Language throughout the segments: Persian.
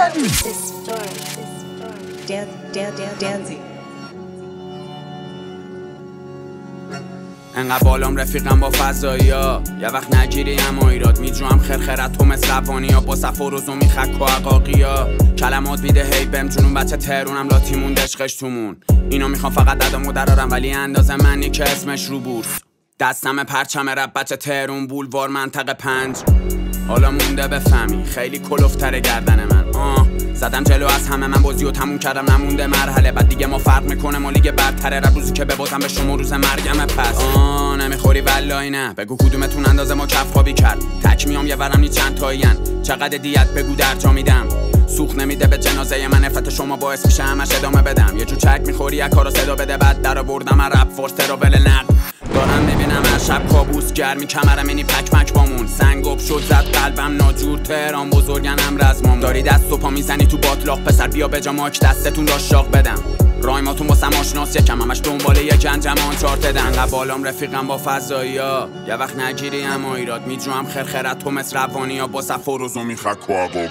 انقدر بالام رفیقم با فضایی‌ها یه وقت نگیری اما ایراد میجوام خرخرت تو مثل روانی‌ها با صف و روزو میخک و عقاقی‌ها کلمات بیده هی بهم جنون بچه تهرونم لاتی موند عشقش تومون اینا میخوام فقط دادمو درارم ولی اندازه منی که اسمش رو بورس دستم پرچم رب بچه تهرون بولوار منطقه 5 حالا مونده بفهمی خیلی کلوفتره گردن من زدم جلو از همه من بازیو تموم کردم نمونده مرحله بعد دیگه ما فرق میکنه ما لیگ برتره رب روزی که ببازم به شما روز مرگم پس نمیخوری والله نه بگو کدومتون اندازه ما کف خوابی کرد تک میام یه ورم نی چند تایین چقدر دیت بگو در جا میدم سوخ نمیده به جنازه من نفرت شما باعث میشه همش ادامه بدم یه جو چک میخوری یک کارو صدا بده بعد در آوردم رپ فورس تراول نقد دارم میبینم هر شب کابوس گرمی کمرم اینی پک پک بامون سنگوب شد زد قلبم ناجور تهران بزرگنم رزمام داری دست و پا میزنی تو باطلاق پسر بیا به جاماک دستتون را شاق بدم رایماتون واسم آشناس یکم همش دنباله یه جنجم آنچارتدن انقدر بالام رفیقم با فضایی‌ها یه وقت نگیری اما ایراد میجوام خرخرت تو مثل روانی‌ها با صف و روزو میخک و عقاقی‌ها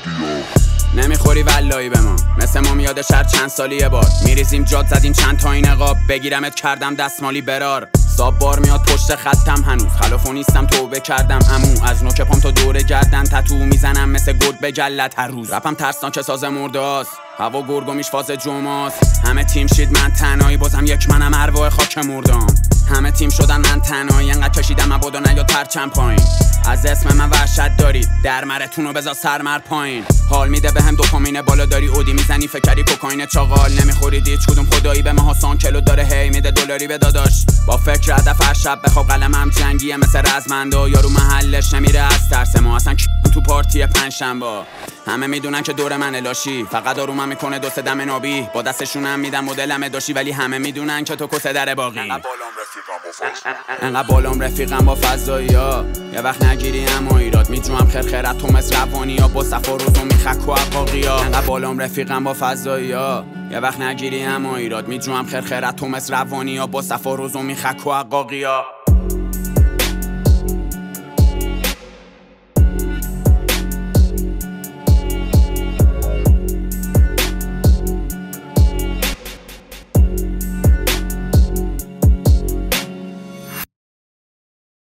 نمیخوری والایی به ما مثل ما میاد شهر چند سالی یه بار میریزیم جاد زدیم چند تا این نقاب بگیرمت کردم دستمالی برار صاب بار میاد پشت خطم هنوز خلافو نیستم توبه کردم عمو از نوک پام تا دور گردن تتو میزنم مثل گرد به جلت هر روز رپم ترسناک ساز مرداست هوا گرگومیش فاز جمعاست همه تیم شید من تنهایی بازم یک منم ارواح خاک مردام همه تیم شدن من تنهایی انقدر کشیدم مبادا نیاد پرچم پایین از اسم من وحشت دارید در مرتونو بذار سرمر پایین حال میده بهم دوپامین بالا داری اودی میزنی فکری کوکائین چاغال نمیخورید هیچ کدوم خدایی به ما سان کلو داره هی میده دلاری به داداش با فکر هدف هر شب بخواب قلمم جنگیه مثل رزمندا یارو محلش نمیره از ترس ما اصلا تو پارتی پنجشنبه همه میدونن که دور من لاشی فقط آرومم میکنه دو سه دم نابی با دستشونم میدم مدلم داشی ولی همه میدونن که تو کسه در باقی انقدر بالام رفیقم با فضایی‌ها یه وقت نگیری اما ایراد میجوام خرخرت تو مثل روانی‌ها با صف و روزو میخک و عقاقی‌ها انقدر بالام رفیقم با فضایی‌ها یه وقت نگیری اما ایراد میجوام خرخرت تو مثل روانی‌ها با صف و روزو میخک و عقاقی‌ها